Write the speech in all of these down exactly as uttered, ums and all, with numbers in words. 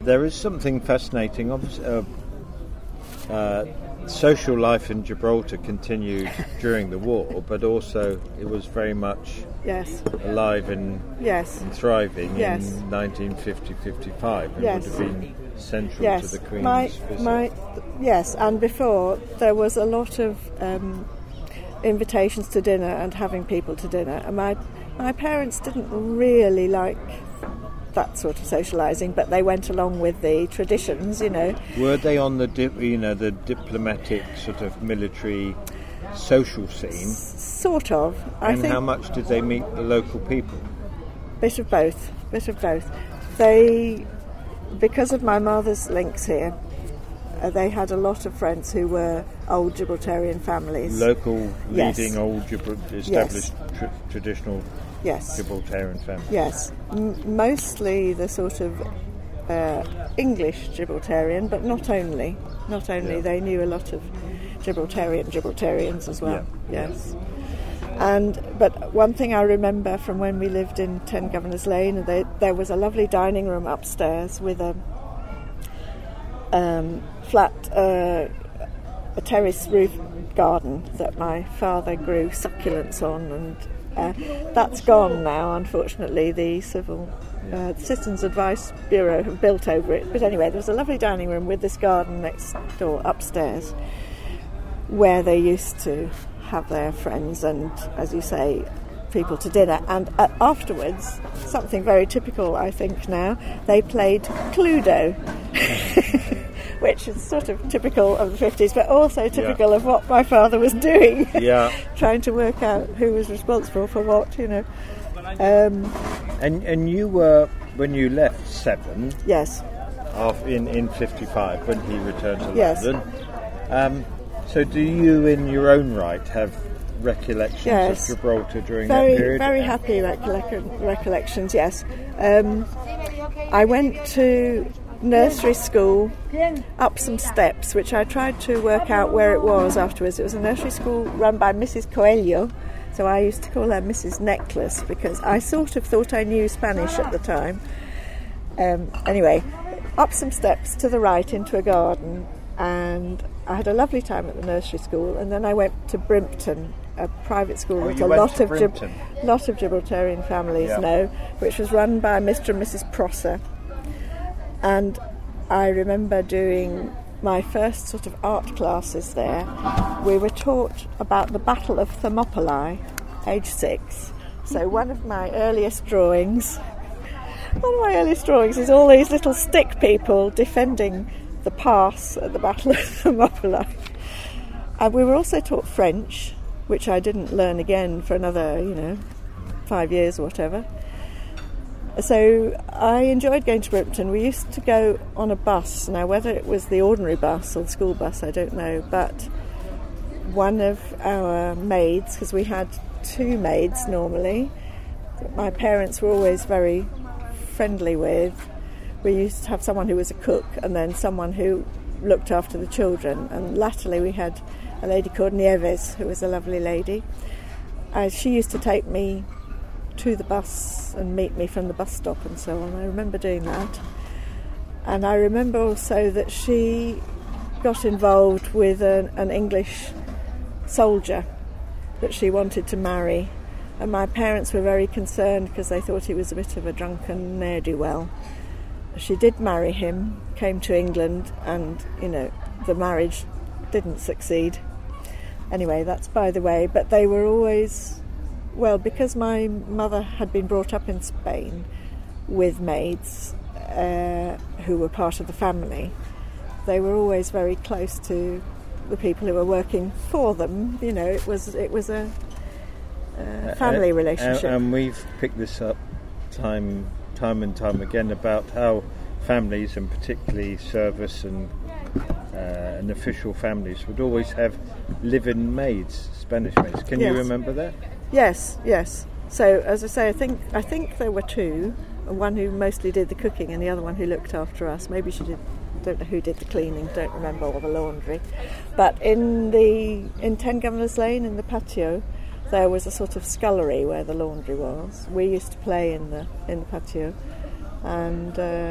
there is something fascinating. Obviously, uh, uh, social life in Gibraltar continued during the war, but also it was very much yes. alive and, yes. and thriving yes. in nineteen fifty fifty-five, and yes. would have been central yes. to the Queen's my, visit. My, yes, and before there was a lot of um, invitations to dinner and having people to dinner, and my my parents didn't really like that sort of socialising, but they went along with the traditions, you know. Were they on the dip, you know the diplomatic sort of military social scene? S- sort of. I and think how much did they meet the local people? Bit of both. Bit of both. They, because of my mother's links here, uh, they had a lot of friends who were old Gibraltarian families. Local, yes. leading old Gibral- established yes. tra- traditional yes. Gibraltarian families. Yes, M- mostly the sort of uh, English Gibraltarian, but not only. Not only. Yeah. They knew a lot of Gibraltarian Gibraltarians as well. Yeah. Yes. And but one thing I remember from when we lived in Ten Governors Lane, they, there was a lovely dining room upstairs with a um, flat, uh, a terrace roof garden that my father grew succulents on, and uh, that's gone now, unfortunately. The Civil uh, Citizens Advice Bureau have built over it. But anyway, there was a lovely dining room with this garden next door upstairs where they used to have their friends and, as you say, people to dinner. And uh, afterwards, something very typical, I think now, they played Cluedo, which is sort of typical of the fifties, but also typical yeah. of what my father was doing, yeah. trying to work out who was responsible for what, you know. Um, and and you were, when you left Seven, yes, off in, in fifty-five, when he returned to yes. London, um, so do you, in your own right, have recollections yes. of Gibraltar during very, that period? Very happy recollec- recollections, yes. Um, I went to nursery school up some steps, which I tried to work out where it was afterwards. It was a nursery school run by Missus Coelho, so I used to call her Missus Necklace because I sort of thought I knew Spanish at the time. Um, anyway, up some steps to the right into a garden, and I had a lovely time at the nursery school, and then I went to Brimpton, a private school oh, that you a went lot to of Brimpton. Gib- lot of Gibraltarian families yeah. know, which was run by Mister and Missus Prosser. And I remember doing my first sort of art classes there. We were taught about the Battle of Thermopylae, age six. So one of my earliest drawings, one of my earliest drawings is all these little stick people defending the pass at the Battle of Thermopylae. And we were also taught French, which I didn't learn again for another, you know, five years or whatever. So I enjoyed going to Brimpton. We used to go on a bus. Now, whether it was the ordinary bus or the school bus, I don't know, but one of our maids, because we had two maids normally, that my parents were always very friendly with. We used to have someone who was a cook and then someone who looked after the children. And latterly we had a lady called Nieves, who was a lovely lady. Uh, she used to take me to the bus and meet me from the bus stop and so on. I remember doing that. And I remember also that she got involved with an, an English soldier that she wanted to marry. And my parents were very concerned because they thought he was a bit of a drunken ne'er-do-well. She did marry him, came to England, and, you know, the marriage didn't succeed. Anyway, that's by the way, but they were always, well, because my mother had been brought up in Spain with maids uh, who were part of the family, they were always very close to the people who were working for them. You know, it was it was a, a family uh, relationship. And, and we've picked this up time time and time again about how families, and particularly service and uh, and official families, would always have live-in maids, Spanish maids. Can yes. you remember that? Yes, yes. So, as I say, I think I think there were two. One who mostly did the cooking, and the other one who looked after us. Maybe she did. Don't know who did the cleaning. Don't remember, or the laundry. But in the in Ten Governors Lane, in the patio, there was a sort of scullery where the laundry was. We used to play in the in the patio, and uh,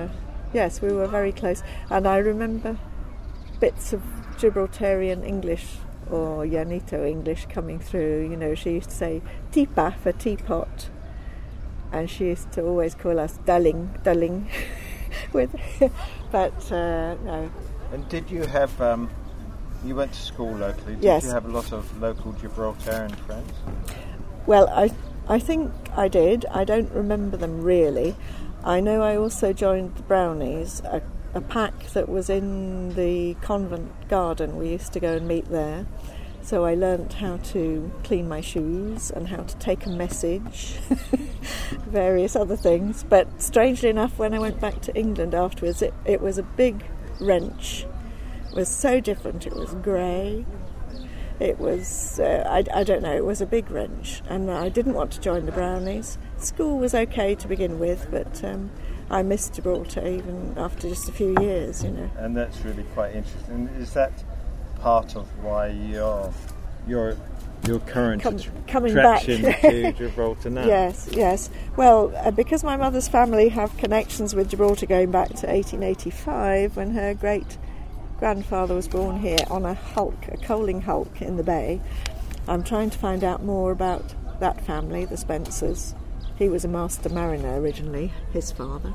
yes, we were very close. And I remember bits of Gibraltarian English or Llanito English coming through. You know, she used to say tipa for teapot, and she used to always call us darling, darling. With, but uh, no. And did you have? Um, you went to school locally. Did yes. you have a lot of local Gibraltarian friends? Well, I I think I did. I don't remember them really. I know I also joined the Brownies, a, a pack that was in the convent garden. We used to go and meet there. So I learnt how to clean my shoes and how to take a message, various other things. But strangely enough, when I went back to England afterwards, it, it was a big wrench. It was so different. It was grey. It was, uh, I, I don't know, it was a big wrench. And I didn't want to join the Brownies. School was okay to begin with, but um, I missed Gibraltar even after just a few years, you know. And that's really quite interesting. Is that part of why you're your your current Com- att- coming attraction back to Gibraltar now? Yes, yes. Well, uh, because my mother's family have connections with Gibraltar going back to eighteen eighty-five, when her great grandfather was born here on a hulk, a coaling hulk in the bay. I'm trying to find out more about that family, the Spencers. He was a master mariner originally, his father.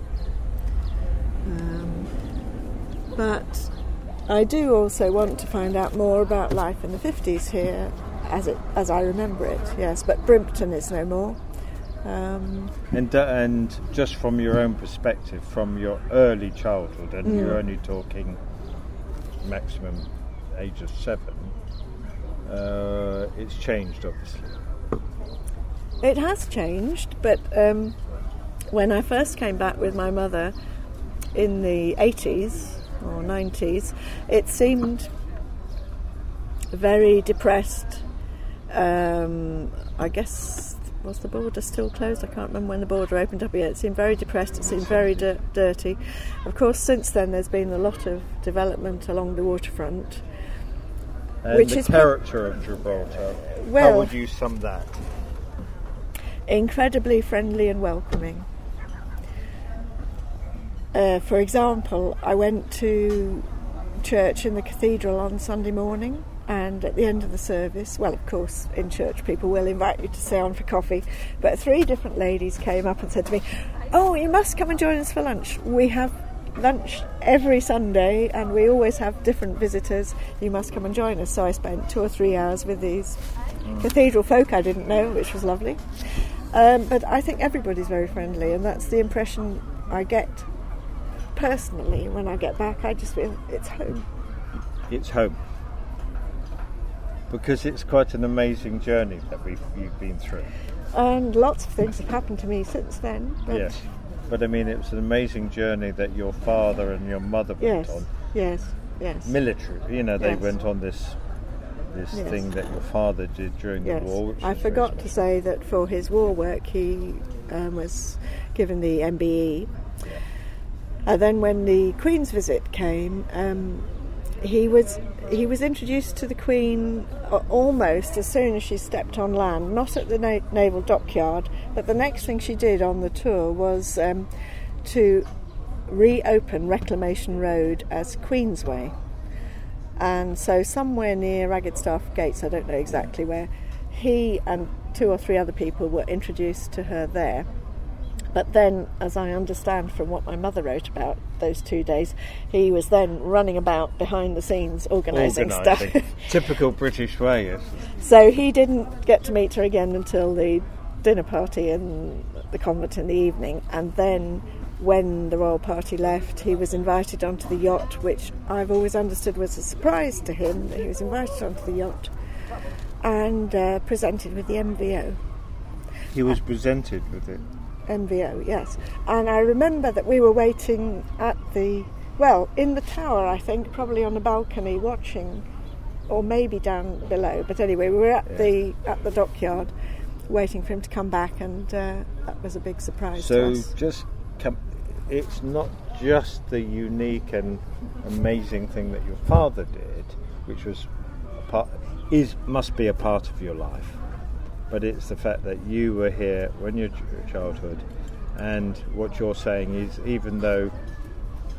Um, but I do also want to find out more about life in the fifties here, as it as I remember it. Yes, but Brimpton is no more. Um, and uh, and just from your own perspective, from your early childhood, and mm. you're only talking maximum age of seven, uh, it's changed obviously. It has changed, but um, when I first came back with my mother in the eighties or nineties, it seemed very depressed. Um, I guess, was the border still closed? I can't remember when the border opened up yet. It seemed very depressed, it seemed very di- dirty. Of course, since then there's been a lot of development along the waterfront. And which the is character pro- of Gibraltar, well, how would you sum that? Incredibly friendly and welcoming. Uh, for example, I went to church in the cathedral on Sunday morning, and at the end of the service, well, of course, in church people will invite you to stay on for coffee, but three different ladies came up and said to me, "Oh, you must come and join us for lunch. We have lunch every Sunday and we always have different visitors. You must come and join us." So I spent two or three hours with these mm. cathedral folk I didn't know, which was lovely. Um, but I think everybody's very friendly, and that's the impression I get personally when I get back. I just feel it's home. It's home. Because it's quite an amazing journey that we've you've been through. And lots of things have happened to me since then. But yes. But I mean, it was an amazing journey that your father and your mother went yes, on. Yes, yes. Military, you know, they yes. went on this this yes. thing that your father did during yes. the war. Which I forgot to say that for his war work, he um, was given the M B E. Yeah. And then when the Queen's visit came, um, he was he was introduced to the Queen almost as soon as she stepped on land, not at the na- naval dockyard, but the next thing she did on the tour was um, to reopen Reclamation Road as Queensway. And so somewhere near Raggedstaff Gates, I don't know exactly where, he and two or three other people were introduced to her there. But then, as I understand from what my mother wrote about those two days, he was then running about behind the scenes organising stuff. Typical British way, yes. So he didn't get to meet her again until the dinner party in the convent in the evening. And then when the royal party left, he was invited onto the yacht, which I've always understood was a surprise to him, that he was invited onto the yacht and uh, presented with the M V O. He was presented with it? M V O, yes. And I remember that we were waiting at the, well, in the tower, I think, probably on the balcony watching, or maybe down below. But anyway, we were at yeah. the at the dockyard waiting for him to come back, and uh, that was a big surprise so to us. So just come, it's not just the unique and amazing thing that your father did, which was a part, is must be a part of your life. But it's the fact that you were here when your childhood, and what you're saying is, even though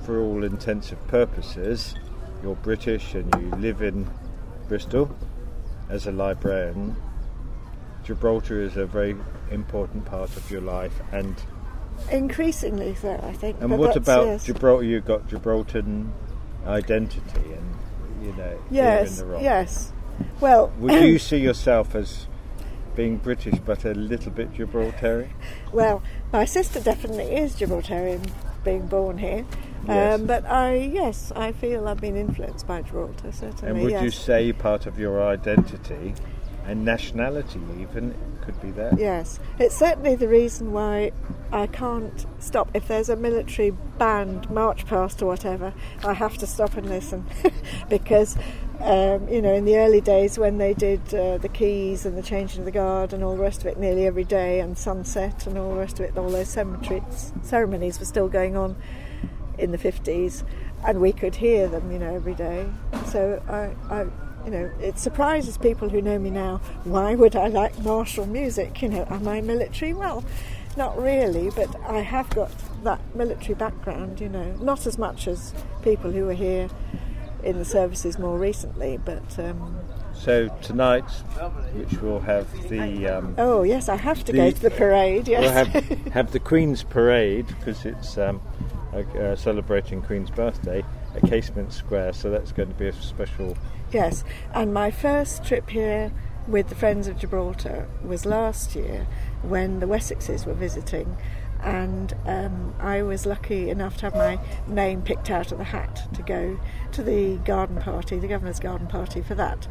for all intensive purposes, you're British and you live in Bristol as a librarian, Gibraltar is a very important part of your life, and increasingly so, I think. And but what about yes. Gibraltar? You've got Gibraltar identity, and you know, yes, here in the rock. yes. Well, would you see yourself as being British but a little bit Gibraltarian? Well, my sister definitely is Gibraltarian, being born here. Yes. Um, but I, yes, I feel I've been influenced by Gibraltar, certainly. And would yes. you say part of your identity and nationality even could be that? Yes, it's certainly the reason why I can't stop. If there's a military band march past or whatever, I have to stop and listen because, um, you know, in the early days when they did uh, the keys and the changing of the guard and all the rest of it nearly every day, and sunset and all the rest of it, all those cemeteries, ceremonies were still going on in the fifties, and we could hear them, you know, every day. So I, I you know, it surprises people who know me now. Why would I like martial music? You know, am I military? Well, not really, but I have got that military background, you know. Not as much as people who were here in the services more recently, but... Um, so tonight, which we'll have the... Um, oh, yes, I have to the, go to the parade, yes. We'll have, have the Queen's Parade, because it's um, uh, celebrating Queen's birthday, at Casement Square, so that's going to be a special... Yes, and my first trip here with the Friends of Gibraltar was last year when the Wessexes were visiting, and um, I was lucky enough to have my name picked out of the hat to go to the garden party, the Governor's garden party for that.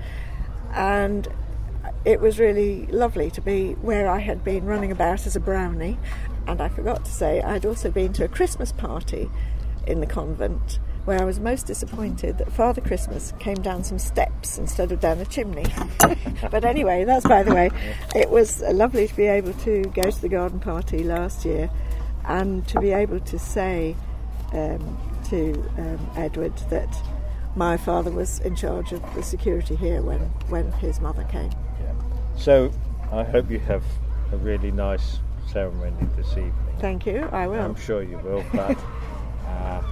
And it was really lovely to be where I had been running about as a brownie, and I forgot to say I'd also been to a Christmas party in the convent, where I was most disappointed that Father Christmas came down some steps instead of down a chimney. But anyway, that's by the way. It was lovely to be able to go to the garden party last year and to be able to say um, to um, Edward that my father was in charge of the security here when, when his mother came. Yeah. So I hope you have a really nice ceremony this evening. Thank you, I will. I'm sure you will, but... uh,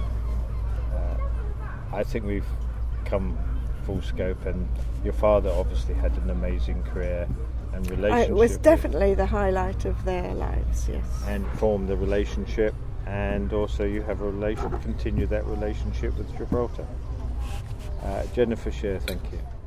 I think we've come full scope, and your father obviously had an amazing career and relationship. It was definitely the highlight of their lives, yes. And formed the relationship, and also you have a relation, continue that relationship with Gibraltar. Uh, Jennifer Shear, thank you.